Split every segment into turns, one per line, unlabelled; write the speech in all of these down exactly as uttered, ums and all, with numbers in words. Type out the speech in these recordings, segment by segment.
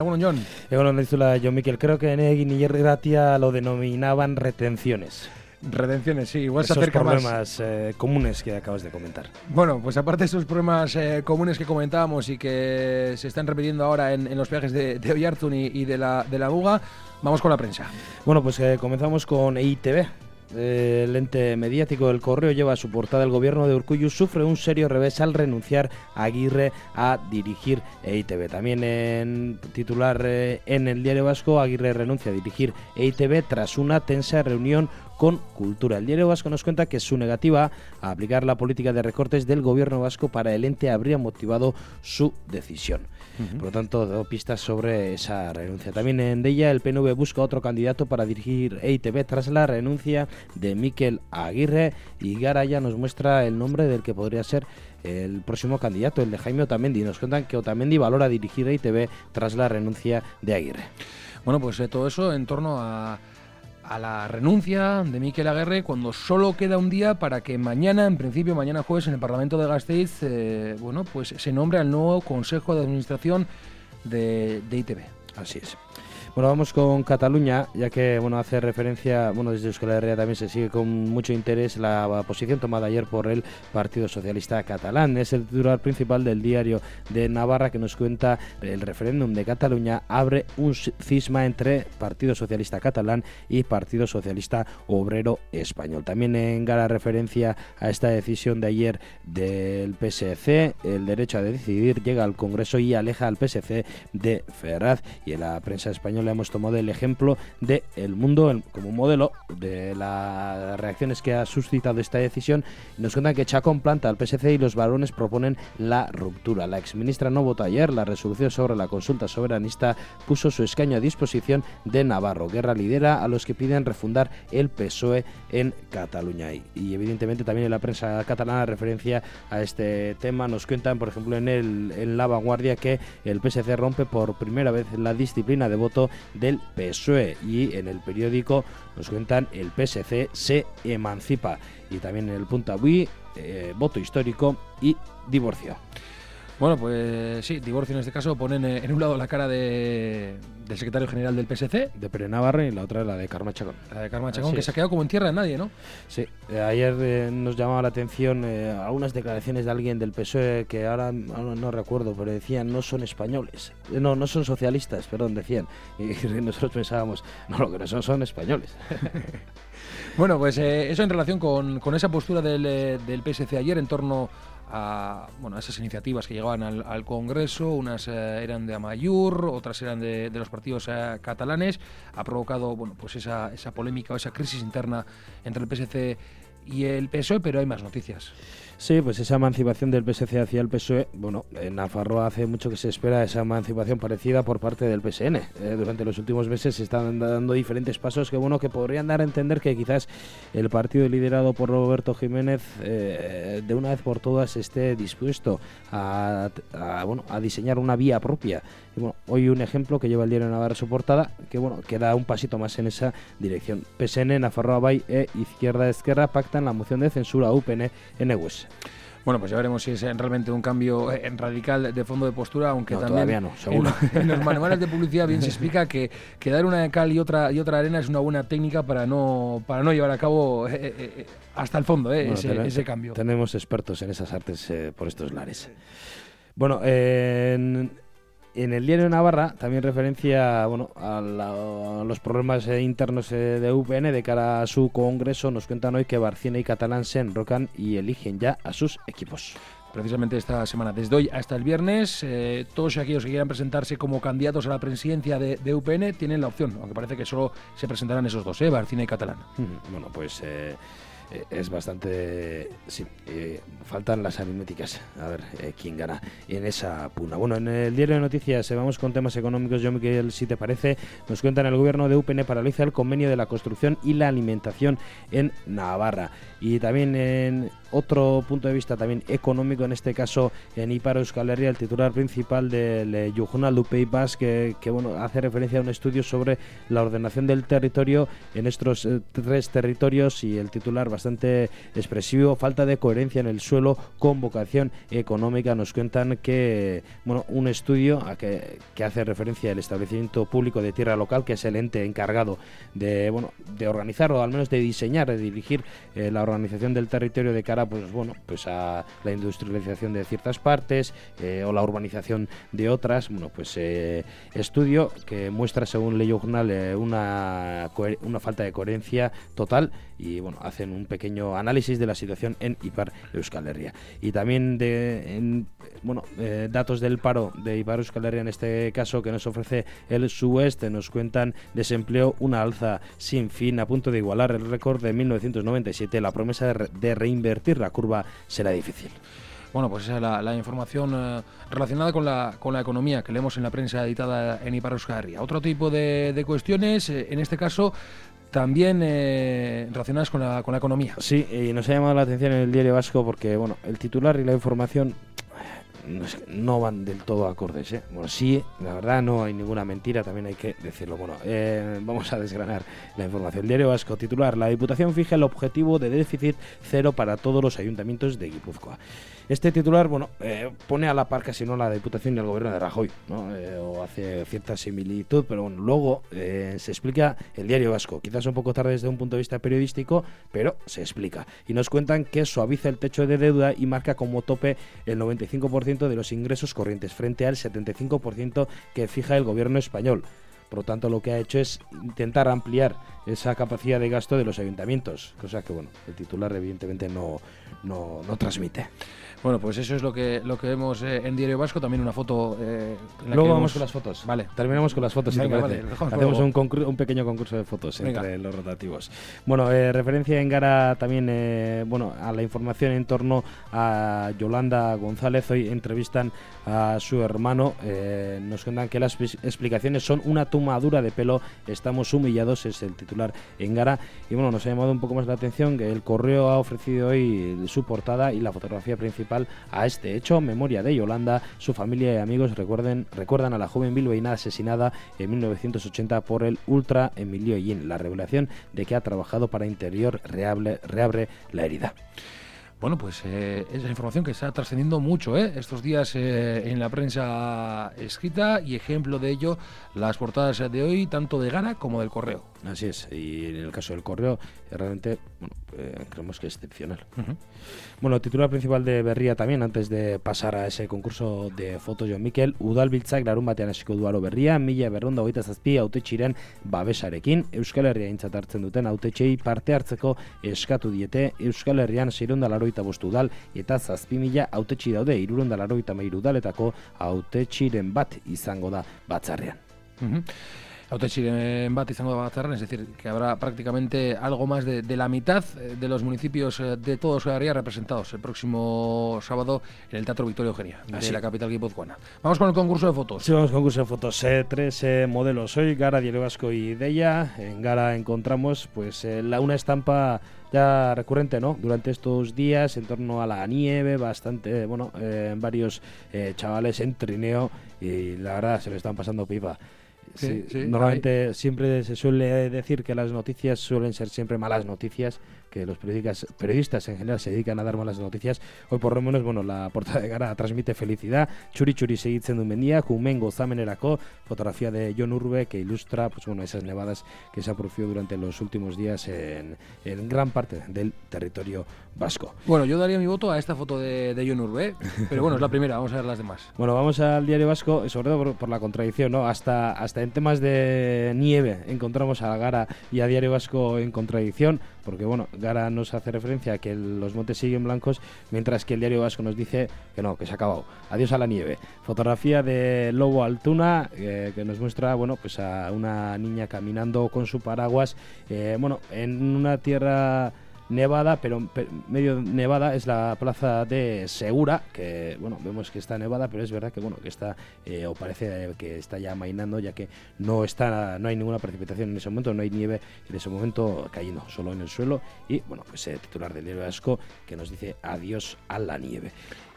Bueno, John.
Bueno, Nizula, John Miquel, creo que en Egin y Ratia lo denominaban retenciones.
Retenciones, sí, igual
esos
se acerca más.
problemas eh, comunes que acabas de comentar.
Bueno, pues aparte de esos problemas eh, comunes que comentábamos y que se están repitiendo ahora en, en los peajes de, de Oiartzun y, y de la de la Muga, vamos con la prensa.
Bueno, pues eh, comenzamos con E I Te Be. El ente mediático del Correo lleva a su portada: el gobierno de Urkullu sufre un serio revés al renunciar a Aguirre a dirigir E I Te Be. También en titular eh, en el Diario Vasco: Aguirre renuncia a dirigir E I Te Be tras una tensa reunión con Cultura. El Diario Vasco nos cuenta que su negativa a aplicar la política de recortes del gobierno vasco para el ente habría motivado su decisión. Uh-huh. Por lo tanto, da pistas sobre esa renuncia. También en Deia, el P N V busca otro candidato para dirigir E I Te Be tras la renuncia de Mikel Aguirre, y Garaya nos muestra el nombre del que podría ser el próximo candidato, el de Jaime Otamendi. Nos cuentan que Otamendi valora dirigir E I Te Be tras la renuncia de Aguirre.
Bueno, pues eh, todo eso en torno a a la renuncia de Mikel Aguirre, cuando solo queda un día para que mañana, en principio mañana jueves, en el Parlamento de Gasteiz, eh, bueno, pues se nombre al nuevo Consejo de Administración de, de E I Te Be.
Así es. Bueno, vamos con Cataluña, ya que bueno hace referencia, bueno desde Euskal Herria también se sigue con mucho interés la posición tomada ayer por el Partido Socialista Catalán. Es el titular principal del Diario de Navarra, que nos cuenta: el referéndum de Cataluña abre un cisma entre Partido Socialista Catalán y Partido Socialista Obrero Español. También en gara referencia a esta decisión de ayer del P S C. El derecho a decidir llega al Congreso y aleja al P S C de Ferraz. Y en la prensa española le hemos tomado el ejemplo de El Mundo el, como modelo de las reacciones que ha suscitado esta decisión. Nos cuentan que Chacón planta al P S C y los varones proponen la ruptura. La exministra no votó ayer la resolución sobre la consulta soberanista, puso su escaño a disposición de Navarro. Guerra lidera a los que piden refundar el P S O E en Cataluña. Y, y evidentemente también en la prensa catalana referencia a este tema. Nos cuentan, por ejemplo, en, el, en La Vanguardia, que el P S C rompe por primera vez la disciplina de voto del P S O E, y en el periódico nos cuentan: el P S C se emancipa. Y también en el Punto Avui, eh, voto histórico y divorcio.
Bueno, pues sí, divorcio en este caso. Ponen en un lado la cara de, del secretario general del P S C,
de Pere Navarro, y la otra la de Carme Chacón.
La de Carme Chacón, que es. Se ha quedado como en tierra de nadie, ¿no?
Sí, eh, ayer eh, nos llamaba la atención eh, algunas declaraciones de alguien del P S O E que ahora no, no recuerdo, pero decían: no son españoles, eh, no, no son socialistas, perdón, decían. Y, y nosotros pensábamos: no, lo que no son son españoles.
Bueno, pues eh, eso en relación con, con esa postura del, eh, del P S C ayer en torno a, bueno, a esas iniciativas que llegaban al, al Congreso. Unas eh, eran de Amaiur, otras eran de, de los partidos eh, catalanes. Ha provocado, bueno, pues esa, esa polémica o esa crisis interna entre el P S C y el P S O E, pero hay más noticias.
Sí, pues esa emancipación del P S C hacia el P S O E, bueno, en Nafarroa hace mucho que se espera esa emancipación parecida por parte del P S N. Eh, durante los últimos meses se están dando diferentes pasos que, bueno, que podrían dar a entender que quizás el partido liderado por Roberto Jiménez eh, de una vez por todas esté dispuesto a, a, bueno, a diseñar una vía propia. Y bueno, hoy un ejemplo que lleva el Diario de Navarra su portada, que bueno, que da un pasito más en esa dirección. P S N, Nafarroa Bai e Izquierda Esquerra pactan la moción de censura a U P N en Egues.
Bueno, pues ya veremos si es realmente un cambio eh, radical de fondo de postura, aunque
no,
también
todavía no, seguro.
En, en los manuales de publicidad bien se explica que, que dar una de cal y otra y otra arena es una buena técnica para no para no llevar a cabo eh, eh, hasta el fondo eh, bueno, ese, ten, ese cambio.
Tenemos expertos en esas artes eh, por estos lares. Bueno, eh, en... En el Diario de Navarra también referencia, bueno, a, la, a los problemas eh, internos eh, de U P N de cara a su congreso. Nos cuentan hoy que Barcina y Catalán se enrocan y eligen ya a sus equipos.
Precisamente esta semana, desde hoy hasta el viernes, eh, todos aquellos que quieran presentarse como candidatos a la presidencia de, de U P N tienen la opción, aunque parece que solo se presentarán esos dos, ¿eh? Barcina y Catalán.
Bueno, pues eh, eh, es bastante... Sí, eh, faltan las aritméticas. A ver eh, quién gana en esa pugna. Bueno, en el Diario de Noticias eh, vamos con temas económicos. Yo, Miguel, si te parece, nos cuentan: el gobierno de U P N paraliza el convenio de la construcción y la alimentación en Navarra. Y también en... otro punto de vista también económico, en este caso en Ipar Euskal Herria, el titular principal del eh, Journal du Pays Basque, que, que bueno, hace referencia a un estudio sobre la ordenación del territorio en estos eh, tres territorios, y el titular bastante expresivo: falta de coherencia en el suelo con vocación económica. Nos cuentan que bueno, un estudio a que, que hace referencia al establecimiento público de tierra local, que es el ente encargado de bueno de organizar, o al menos de diseñar, de dirigir eh, la organización del territorio de cara pues bueno pues a la industrialización de ciertas partes eh, o la urbanización de otras. Bueno, pues eh, estudio que muestra, según Le Journal, eh, una una falta de coherencia total, y bueno, hacen un pequeño análisis de la situación en Ipar Euskal Herria. Y también de en, bueno eh, datos del paro de Ipar Euskal Herria, en este caso, que nos ofrece el Sueste. Nos cuentan desempleo, una alza sin fin, a punto de igualar el récord de mil novecientos noventa y siete. La promesa de, re, de reinvertir la curva será difícil.
Bueno, pues esa es la, la información eh, relacionada con la, con la economía que leemos en la prensa editada en Ipar Euskal Herria. Otro tipo de, de cuestiones, eh, en este caso también eh, relacionadas con la, con la economía.
Sí, y nos ha llamado la atención en el Diario Vasco porque bueno, el titular y la información no, es, no van del todo acordes, ¿eh? Bueno, sí, la verdad no hay ninguna mentira, también hay que decirlo. Bueno, eh, vamos a desgranar la información. El Diario Vasco, titular: la Diputación fija el objetivo de déficit cero para todos los ayuntamientos de Guipúzcoa. Este titular, bueno, eh, pone a la par casi no la Diputación y el gobierno de Rajoy, ¿no? Eh, o hace cierta similitud, pero bueno, luego eh, se explica el Diario Vasco, quizás un poco tarde desde un punto de vista periodístico, pero se explica. Y nos cuentan que suaviza el techo de deuda y marca como tope el noventa y cinco por ciento de los ingresos corrientes, frente al setenta y cinco por ciento que fija el gobierno español. Por lo tanto, lo que ha hecho es intentar ampliar esa capacidad de gasto de los ayuntamientos, cosa que bueno, el titular evidentemente no, no, no transmite.
Bueno, pues eso es lo que lo que vemos eh, en Diario Vasco. También una foto eh, en la
Luego
que
vamos
vemos...
con las fotos.
Vale.
Terminamos con las fotos,
Venga,
si te parece.
Vale,
hacemos un, concur- un pequeño concurso de fotos Venga. entre los rotativos. Bueno, eh, referencia en Gara también eh, bueno, a la información en torno a Yolanda González. Hoy entrevistan a su hermano. Eh, nos cuentan que las explicaciones son una tomadura de pelo. Estamos humillados, es el titular en Gara. Y bueno, nos ha llamado un poco más la atención que el Correo ha ofrecido hoy su portada y la fotografía principal a este hecho. Memoria de Yolanda. Su familia y amigos recuerden, recuerdan a la joven bilbaína asesinada en mil novecientos ochenta por el ultra Emilio Hellín. La revelación de que ha trabajado para Interior reable, reabre la herida.
Bueno, pues eh, es la información que está trascendiendo mucho ¿eh? estos días eh, en la prensa escrita, y ejemplo de ello las portadas de hoy, tanto de Gara como del Correo.
Así es, y en el caso del Correo realmente bueno, eh, creemos que es excepcional. Uh-huh. Bueno, titular principal de Berria también, antes de pasar a ese concurso de fotos, Jon Mikel: Udalbiltzak larun batean hasiko du aro berria, mila berrehun eta hogeita zazpi hautetxiren babesarekin. Euskal Herria aintzat hartzen duten hautetxei parte hartzeko eskatu diete. Euskal Herrian seiehun eta laurogeita bost udal eta zazpi mila hautetxi daude. hirurehun eta laurogeita hamairu udaletako hautetxiren bat izango da batzarrean.
Uh-huh. Hautetxiren bat izango da batzarrean, es decir, que habrá prácticamente algo más de, de la mitad de los municipios de todo Euskal Herria representados el próximo sábado en el Teatro Victoria Eugenia, de Así. la capital guipuzcoana. Vamos con el concurso de fotos.
Sí, vamos con el concurso de fotos. Eh, tres eh, modelos hoy, Gara, Diario Vasco y Deia. En Gara encontramos pues eh, la, una estampa ya recurrente, ¿no? Durante estos días en torno a la nieve, bastante, bueno, eh, varios eh, chavales en trineo, y la verdad se le están pasando pipa. Sí, sí, normalmente hay. Siempre se suele decir que las noticias suelen ser siempre malas noticias, que los periodistas, periodistas en general se dedican a dar malas noticias. Hoy por lo menos, bueno, la portada de Gara transmite felicidad. Churi churi segitzen duen mendia, Jumen gozamenerako, fotografía de Jon Urbe que ilustra pues bueno, esas nevadas que se han producido durante los últimos días en, en gran parte del territorio vasco.
Bueno, yo daría mi voto a esta foto de, de Jon Urbe, pero bueno, es la primera, vamos a ver las demás.
Bueno, vamos al Diario Vasco, sobre todo por, por la contradicción, ¿no? Hasta, hasta en temas de nieve encontramos a Gara y a Diario Vasco en contradicción, porque bueno, Gara nos hace referencia a que los montes siguen blancos, mientras que el Diario Vasco nos dice que no, que se ha acabado. Adiós a la nieve. Fotografía de Lobo Altuna, eh, que nos muestra, bueno, pues a una niña caminando con su paraguas, eh, bueno, en una tierra nevada, pero pe- medio nevada es la plaza de Segura, que bueno, vemos que está nevada, pero es verdad que bueno, que está eh, o parece que está ya amainando, ya que no está, no hay ninguna precipitación en ese momento, no hay nieve en ese momento cayendo, solo en el suelo. Y bueno, pues el titular del Diario Vasco que nos dice adiós a la nieve.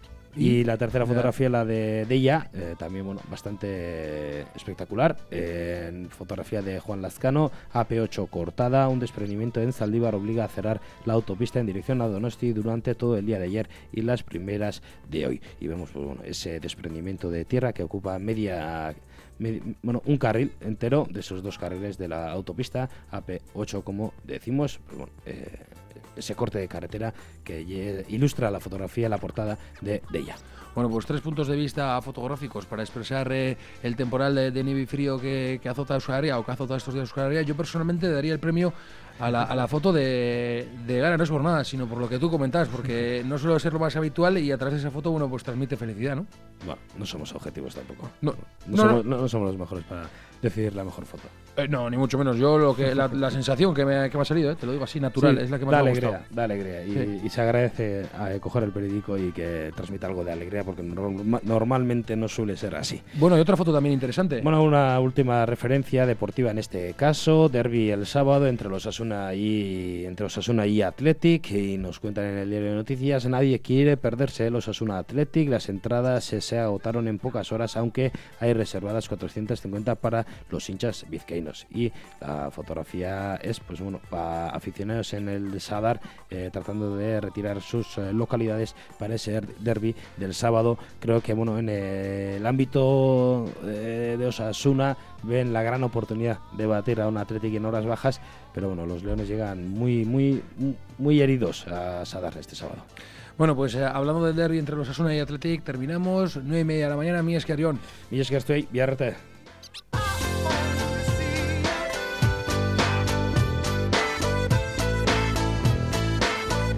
Y la tercera fotografía, la de Deia, eh, también bueno, bastante espectacular. Eh, en fotografía de Juan Lazcano, A P ocho cortada, un desprendimiento en Zaldívar obliga a cerrar la autopista en dirección a Donosti durante todo el día de ayer y las primeras de hoy. Y vemos pues, bueno, ese desprendimiento de tierra que ocupa media... bueno, un carril entero de esos dos carriles de la autopista A P ocho, como decimos, pues bueno, eh, ese corte de carretera que ilustra la fotografía, la portada de, de ella.
Bueno, pues tres puntos de vista fotográficos para expresar eh, el temporal de, de nieve y frío que, que azota Euskal Herria o que azota estos días Euskal Herria. Yo personalmente daría el premio a la, a la foto de, de Gara, no es por nada, sino por lo que tú comentas, porque no suele ser lo más habitual y a través de esa foto, bueno, pues transmite felicidad, ¿no?
Bueno, no somos objetivos tampoco.
No,
no,
no,
somos,
no.
no, no somos los mejores para decidir la mejor foto.
Eh, no, ni mucho menos. Yo lo que la, la sensación que me, que me ha salido, eh, te lo digo así, natural,
sí,
es la que más
da
me ha
alegría,
gustado.
Da alegría, y,
sí.
y se agradece a coger el periódico y que transmita algo de alegría, porque norma, normalmente no suele ser así.
Bueno, y otra foto también interesante.
Bueno, una última referencia deportiva en este caso, derbi el sábado entre los Osasuna y entre Osasuna y Athletic, y nos cuentan en el diario de noticias, nadie quiere perderse los Osasuna Athletic, las entradas se, se agotaron en pocas horas, aunque hay reservadas cuatrocientas cincuenta para los hinchas vizcaínos. Y la fotografía es, pues bueno, a aficionados en el Sadar eh, tratando de retirar sus eh, localidades para ese derbi del sábado. Creo que bueno, en el ámbito eh, de Osasuna ven la gran oportunidad de batir a un Athletic en horas bajas, pero bueno, los leones llegan muy muy muy heridos a Sadar este sábado.
Bueno, pues eh, hablando del derbi entre los Osasuna y Athletic, terminamos nueve y media de la mañana. Mi es que Arión.
Mi es que estoy, Biarrete.